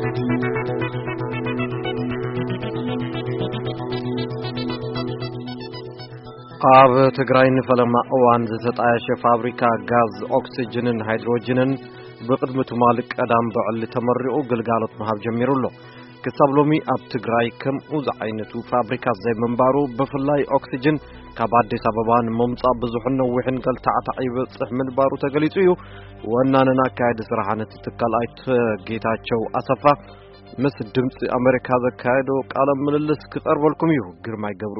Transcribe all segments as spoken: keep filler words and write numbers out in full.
ኣብ ትግራይ ንፈለማ እዋን ዝተጣየሸ ፋብሪካ ጋዝ ኦክሲጅንን ሃይድሮጅንን ብቅድሚ ትማል ቀዳም በዕል ተመሪኡ ግልጋሎት መሃብ ጀሚሩሎ ክሳብ ሎሚ ኣብ ትግራይ ከምኡ ዝዓይነቱ ፋብሪካ ዘይምንባሩ ብፍላይ ኦክሲጅን ካብ አዲስ አበባ ንምምጻእ ብዙሕ ነዊሕን ገልታዕታ ይበጽሕ ምንባሩ ተገሊጹ እዩ ወናነና ካይድ ስራሕነት ትካል አይት ጌታቸው አሰፋ ምስ ድምጽ አሜሪካ ዘካይዶ ቃለ ምልልስ ክቀርበልኩም እዩ ግርማይ ገብሩ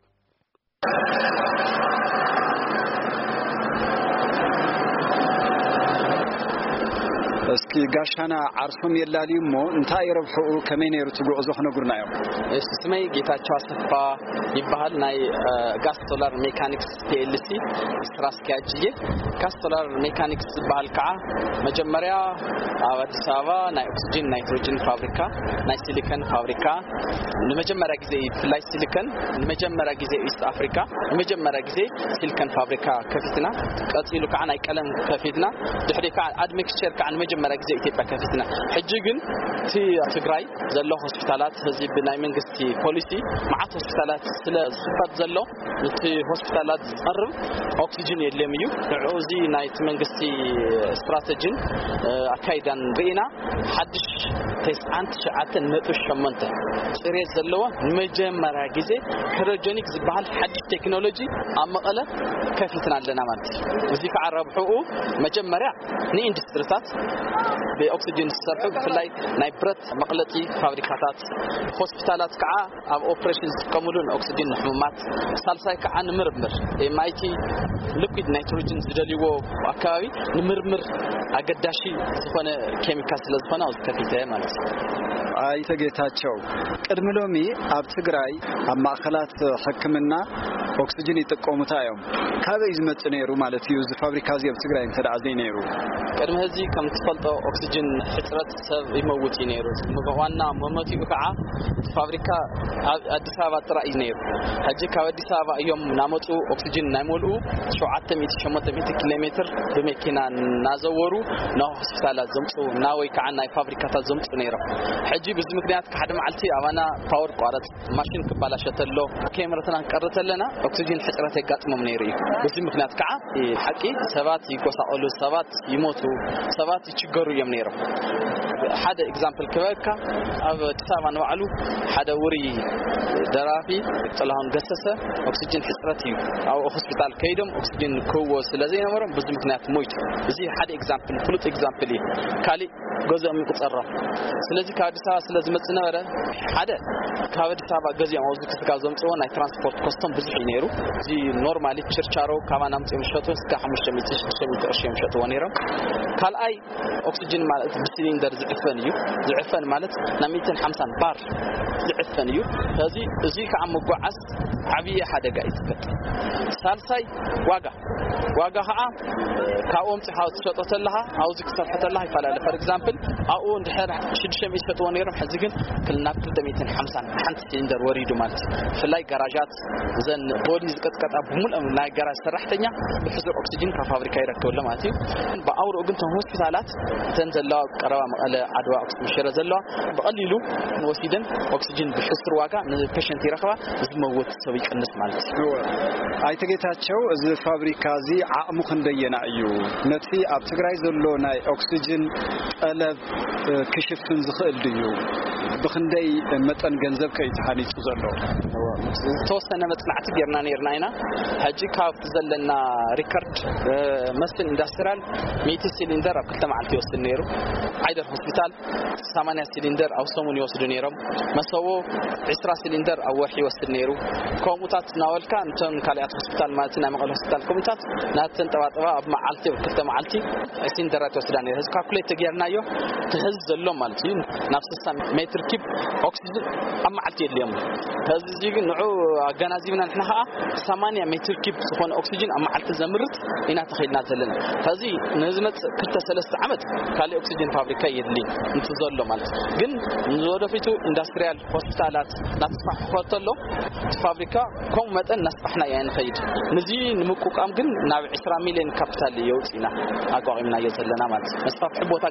እስኪ ጋሻና አርሶም የላሊሞ እንታይ ረብሑ ከመይነሩ ትጉዕዞ ኸነጉርናዮ እሺ ስሜ ጌታቸው አሰፋ ይባሃል ናይ ጋስ ሶላር ሜካኒክስ ፒኤልሲ ስራ አስኪያጅዬ ጋስ ሶላር ሜካኒክስ ይባሃል ከዓ መጀመሪያ ኣብ አዲስ አበባ ናይ ኦክሲጅን ናይትሮጅን ፋብሪካ ናይ ሲሊከን ፋብሪካ ለመጀመሪያ ጊዜ ፍላይ ሲሊከን ለመጀመሪያ ጊዜ ኢስት አፍሪካ ለመጀመሪያ ጊዜ ሲሊከን ፋብሪካ ከፊትና ቀጥሉ ከዓ ናይ ቀለም ከፊትና ድሕሪ ከዓ አድሚክስቸር ከዓ ለመጀመሪያ ጊዜ ኢትዮጵያ ከፊትና ሕጂ ግን ቲ ትግራይ ዘሎ ሆስፒታላት ህዝብ ብናይ መንግስቲ ፖሊሲ ማዓት ሆስፒታላት ስለ ዝፈት ዘሎ እቲ ሆስፒታላት ዝቀርብ ኦክሲጅን የለም እዩ ንዑዚ ናይ መንግስቲ ስትራቴጂን አካይዳን በእና ሓድሽ ተስዓንት ሸዓተ ነጥብ ሸሞንተ ጽሬት ዘለዎ መጀመሪያ ጊዜ ክሮጀኒክ ዝበሃል ሓድሽ ቴክኖሎጂ ኣብ መቐለ ከፊትና ኣለና ማለት እዚ ከዓ ረብሑ መጀመሪያ ንኢንዱስትሪታት በኦክሲጅን ሰርሑ ብፍላይ ናይ ብረት መቅለጢ ፋብሪካታት ሆስፒታላት ከዓ ኣብ ኦፕሬሽን ዝጥቀሙሉን ኦክሲጅን ሕሙማት ሳልሳይ ከዓ ንምርምር ኤምአይቲ ሊኩዊድ ናይትሮጅን ዝደልይዎ አካባቢ ንምርምር አገዳሺ ዝኾነ ኬሚካል ስለዝኾነ ኣብ ከፊተ ማለት አይተ ጌታቸው ቅድም ሎሚ ኣብ ትግራይ ኣብ ማእከላት ሕክምና ኦክሲጅን ይጥቀሙታዮም ካበይ ዝመጽ ነይሩ ማለት እዩ እዚ ፋብሪካ እዚ ኣብ ትግራይ እንተዳዕዘይ ነይሩ ቅድም ህዚ ከም ትፈልጦ ኦክሲጅን ሕጽረት ሰብ ይመውት ነይሩ ዋና መሞቲኡ ከዓ ፋብሪካ አዲስ አበባ ጥራይ ነይሩ ሕጂ ካብ አዲስ አበባ እዮም ናመጡ ኦክሲጅን ናይሞልኡ ሸውዓተ ሚእቲ ሸሞንተ ሚእቲ ኪሎ ሜትር በመኪና ናዘወሩ ናብ ሆስፒታላት ዘምጹ ናወይ ከዓ ናይ ፋብሪካታት ዘምጹ ነይሮም ሕጂ በዚ ምክንያት ከሓደ ማዓልቲ አባና ፓወር ቋረጽ ማሽን ክባላሸተሎ ካሜራትና ቀረተለና ኦክሲጅን ሕጽረት ይጋጥሞም ነይሩ በዚ ምክንያት ከዓ ሐቂ ሰባት ይቆሳቀሉ ሰባት ይሞቱ ሰባት ይችገሩ እዮም ነይሮም ሓደ ኤግዛምፕል ከበካ ኣብ አዲስ አበባ ንባዕሉ ሓደ ውሪ ደራፊ ጥላሁን ገሰሰ ኦክሲጅን ሕጽረት እዩ ኣብ ሆስፒታል ከይዶም ኦክሲጅን ክዎ ስለዘይነበሮም በዚ ምክንያት ሞይቱ እዚ ሓደ ኤግዛምፕል ፍሉጥ ኤግዛምፕል እዩ ካሊ ገዛም ይቆጸራ ስለዚህ ካብ አዲስ አበባ ስለዝመጽ ነበረ ሓደ ካብ አዲስ አበባ ገዛም አውዝ ከተጋው ዘምጽኦ ናይ ትራንስፖርት ኮስቶም ብዙሕ ነይሩ እዚ ኖርማሊ ችርቻሮ ካባናም ጽምሸቶ እስከ ሓሙሽተ ሚእቲ ሽድሽተ ሚእቲ ቅርሺ የምሸጡ ወነይሮም ካልአይ ኦክሲጅን ማለት በሲሊንደር ዝዕፈን እዩ ዝዕፈን ማለት ና ሚእቲ ሓምሳ ባር ዝዕፈን እዩ ስለዚ እዚ ከዓ መጓዓዝ ዓብይ ሓደጋ ይስከት ሳልሳይ ዋጋ ዋጋ ከዓ ካኦም ጽሓው ተሸጠተለها አውዝ ክሰርሐተለها ይፋላል for example አኡ እንድሕር ሽድሽተ ሚእቲ ሸጠው ነይሮም ሕዚ ግን ክልና ክልተ ሚእቲ ሓምሳ ሓንቲ ሲሊንደር ወሪዱ ማለት ፍላይ ጋራጃት ዘን ቦዲ ዝቀጥቀጣ ብሙሉ ናይ ጋራጅ ሰራሕተኛ ብሕዙር ኦክሲጅን ካብ ፋብሪካ ይረከብለ ማለት እዩ በአውሮ ግን ሆስፒታላት ተንዘላው ቀረባ መቀለ አድዋ ኦክሲጅን ሽረ ዘላው በቀሊሉ ወሲደን ኦክሲጅን ብሕስር ዋጋ ለፔሸንት ይረከባ ዝመወት ሰው ይቀንስ ማለት ነው አይተ ጌታቸው እዚ ፋብሪካ እዚ ዓቅሙ ክንደየና እዩ ነቲ ኣብ ትግራይ ዘሎ ናይ ኦክሲጅን ጠለብ ክሽፍን ዝኽእል ድዩ ብክንደይ መጠን ገንዘብ ከይተሃኒጹ ዘሎ ተወሰነ መጽናዕቲ ገርና ነርና ኢና ሕጂ ካብ ዘለና ሪከርድ መስን ኢንዱስትሪያል ሚእቲ ሲሊንደር ኣብ ክልተ መዓልቲ ይወስድ ነይሩ አይደር ሆስፒታል ሰማንያ ሲሊንደር ኣብ ሰሙን ይወስዱ ነይሮም መሰቦ ዒስራ ሲሊንደር ኣብ ወርሒ ይወስድ ነይሩ ኮሙታት ናወልካ እንተን ካልያት ሆስፒታል ማለት ናይ መቀለ ሆስፒታል ኮሙታት ናተን ጠባጠባ ኣብ መዓልቲ ክልተ መዓልቲ ሲሊንደራት ይወስዳ ነይሩ ህዝ ካልኩሌት ገርናዮ ትህዝ ዘሎ ማለት እዩ ናብ ስልሳ ሜትር ኪብ ኦክሲጅን ኣብ መዓልቲ የለም ህዝ እዚ ግን ንዑ ኣገናዚብና ንሕና ከዓ ሰማንያ ሜትር ኪብ ዝኾነ ኦክሲጅን ኣብ መዓልቲ ዘምርት ኢና ተኸይልና ዘለና ህዚ ንዝመጽ ክልተ ሰለስተ ዓመት ካሊ ኦክሲጅን ፋብሪካ የድሊ እንት ዘሎ ማለት ግን ንወደፊቱ ኢንዱስትሪያል ሆስፒታላት ናስፋሕ ኮተሎ ፋብሪካ ኮም መጠን ናስፋሕና ያን ኸይድ ንዚ ንምቁቃም ግን ናብ ዒስራ ሚሊዮን ካፒታል ይወጽና አቋምና የዘለና ማለት መስፋፍ ቦታ ገዲፍና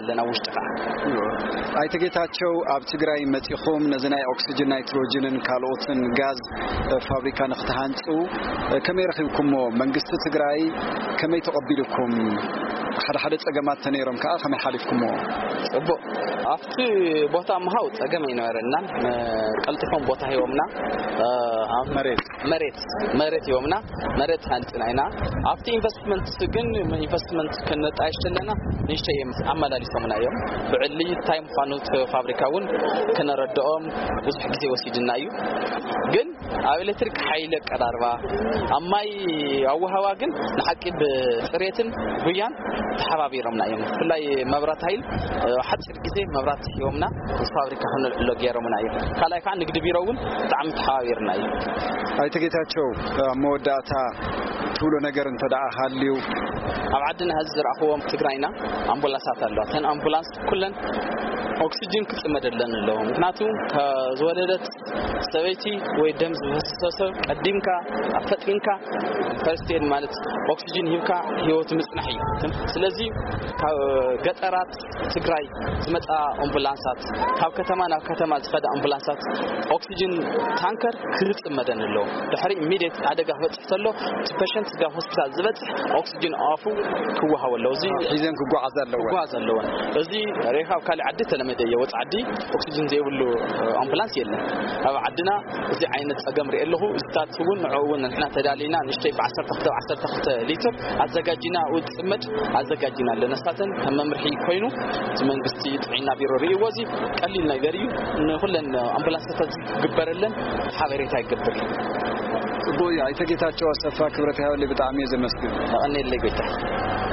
ኣለና ውሽጥኻ ኣይተጌታቸው ኣብ ትግራይ መጽኹም ነዝናይ ኦክሲጅን ናይትሮጅንን ካልኦትን ጋዝ ፋብሪካ ንኽተሃንጹ ከመይ ረኺብኩሞ መንግስቲ ትግራይ ከመይ ተቀቢልኩም ሓደ ሓደ ጸገማት ተነይሮም ከኣ ከመይ ሓሊፍኩሞ ጽቡቕ ኣብቲ ቦታ መሃው ጸገም ይነበረና ቀልጥፎም ቦታ ሂቦምና መሬት መሬት መሬት ሂቦምና መሬት ሃንጽናይና ኣብቲ ኢንቨስትመንት ግን ኢንቨስትመንት ከነጣይሽለና ንሽተይ ኣመላሊሶምና እዮም ብዕሊ ታይም ፋኑት ፋብሪካውን ከነረድኦም ብዙሕ ግዜ ወሲድና እዩ ግን ኣብ ኤሌክትሪክ ሓይል ቀዳርባ ኣማይ ኣወሃዋ ግን ንሓቂብ ጽሬትን ጉያን ተሓባቢሮምና እዮም ፍላይ መብራት ኃይል ሓጽር ግዜ መብራት ሂቦምና ፋብሪካ ሆነ ለገሮምና እዮም ካላይ ካን ንግድ ቢሮውን ጣዕም ተሓባቢርና እዩ ኣይተጌታቸው መወዳእታ ትብሎ ነገር እንተዳኣ ሃልዩ ኣብ ዓድና ህዝብ ዝረኣኽዎም ትግራይና ኣምቡላንሳት ኣለዋ ተን ኣምቡላንስ ኩለን ኦክሲጅን ክጽመደለን ኣለዎ ምክንያቱ ከዝወለደት ሰበይቲ ወይ ደም ዝፈሰሰ ቀዲምካ አፈጥንካ ፈርስት ኤድ ማለት ኦክሲጅን ሂብካ ህይወት ምጽናሕ እዩ ስለዚ ገጠራት ትግራይ ዝመጣ አምቡላንሳት ካብ ከተማ ናብ ከተማ ዝፈዳ አምቡላንሳት ኦክሲጅን ታንከር ክጽመደን ኣለዎ ድሕሪ ኢሚዲየት አደጋ ፈጽተሎ ፔሸንት ጋር ሆስፒታል ዝበጽሕ ኦክሲጅን አፉ ክወሃው ኣለዎ እዚ ሒዘን ክጓዓዝ ኣለዎ ክጓዓዝ ኣለዎ እዚ ሬኻብ ካሊ ዓዲ ተለመደ የወጽ ዓዲ ኦክሲጅን ዘይብሉ አምቡላንስ የለን ኣብ ዓድና እዚ ዓይነት ጸገም ሪኤለሁ ዝታትውን ንዑውን ንሕና ተዳሊና ንሽተይ ብ12 ሊትር አዘጋጅና ወጽመድ አዘጋጅና ለነሳተን ከመምርሒ ኮይኑ መንግስቲ ጥዒና ቢሮ ሪወዚ ቀሊል ነገር እዩ ንሁለን አምቡላንሳት ግበረለን ሓበሬታ ይግበር ቦይ ኣይተጌታቸው አሰፋ ክብረት ያው ለብጣም የዘመስግን እኔ ለጌታ